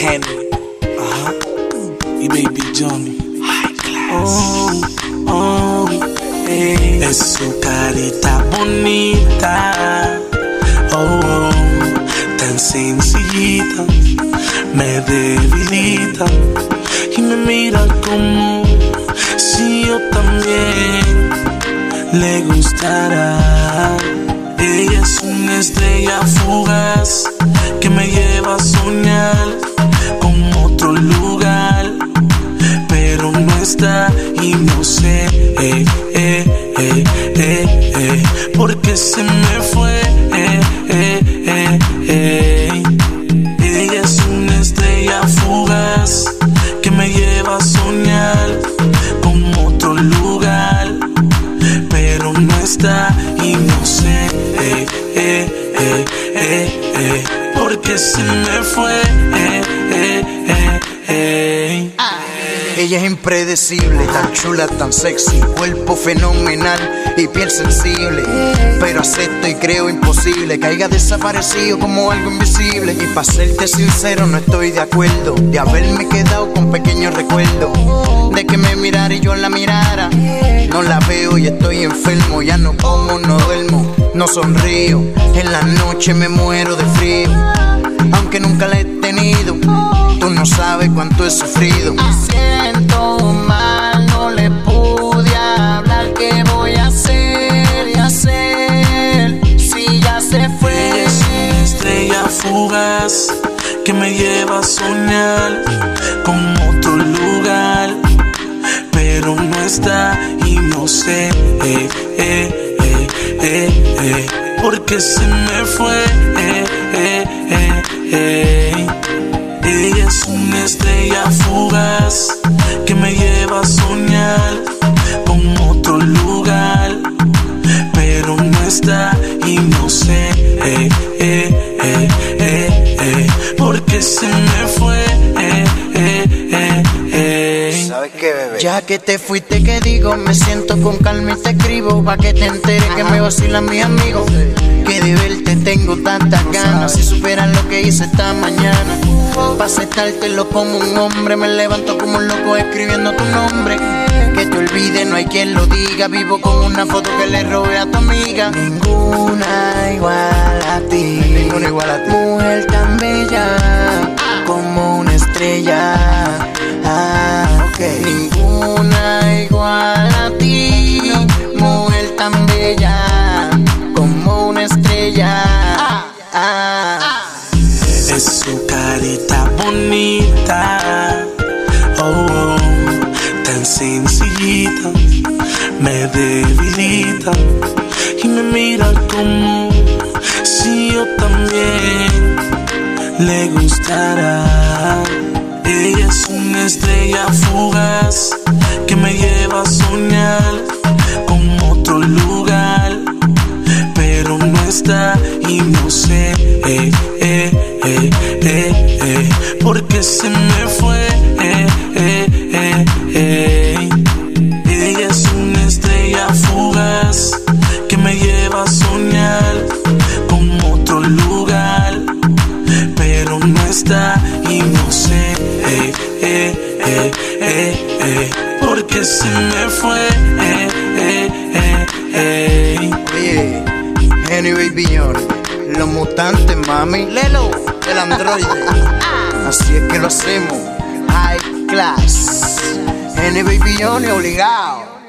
Henry, y Baby Johnny. High class. Es su carita bonita, tan sencillita, me debilita y me mira como si yo también le gustara. Ella es una estrella fugaz que me lleva a soñar con otro lugar, pero no está y no sé porque se me fue. Ella es una estrella fugaz que me lleva a soñar con otro lugar, pero no está y no sé porque se me fue. Ella es impredecible, tan chula, tan sexy, cuerpo fenomenal y piel sensible. Pero acepto y creo imposible que haya desaparecido como algo invisible. Y para serte sincero no estoy de acuerdo de haberme quedado con pequeños recuerdos de que me mirara y yo la mirara. No la veo y estoy enfermo, ya no como, no duermo, no sonrío. En la noche me muero de frío, aunque nunca la he tenido. Tú no sabes cuánto he sufrido. Me siento mal, no le pude hablar. ¿Qué voy a hacer y hacer si ya se fue? Ella es una estrella fugaz que me lleva a soñar con otro lugar, pero no está y no sé porque se me fue. Ella es una estrella fugaz que me lleva a soñar con otro lugar, pero no está y no sé porque se me fue. ¿Sabes qué, bebé? Ya que te fuiste, que digo, me siento con calma y te escribo pa' que te enteres que me vacilan mis amigos. Que de verte tengo tantas ganas, si superan lo que hice esta mañana. Pa' aceptártelo como un hombre, me levanto como un loco escribiendo tu nombre. Que te olvide, no hay quien lo diga, vivo con una foto que le robé a tu amiga. Ninguna igual a ti, Ninguna igual a ti. mujer tan bella como una estrella. Ninguna igual a ti, mujer tan bella como una estrella. Es su carita bonita, tan sencillita, me debilita y me mira como si yo también le gustara. Ella es una estrella fugaz que me lleva a soñar con otro lugar, pero no está y no sé porque se me fue. Ella es una estrella fugaz que me lleva a soñar con otro lugar, pero no está y no sé porque se me fue. Oye, Henry Baby Johnny, los mutantes, mami, Lelo, el androide. Así es que lo hacemos, high class. Henry Baby Johnny, obligado.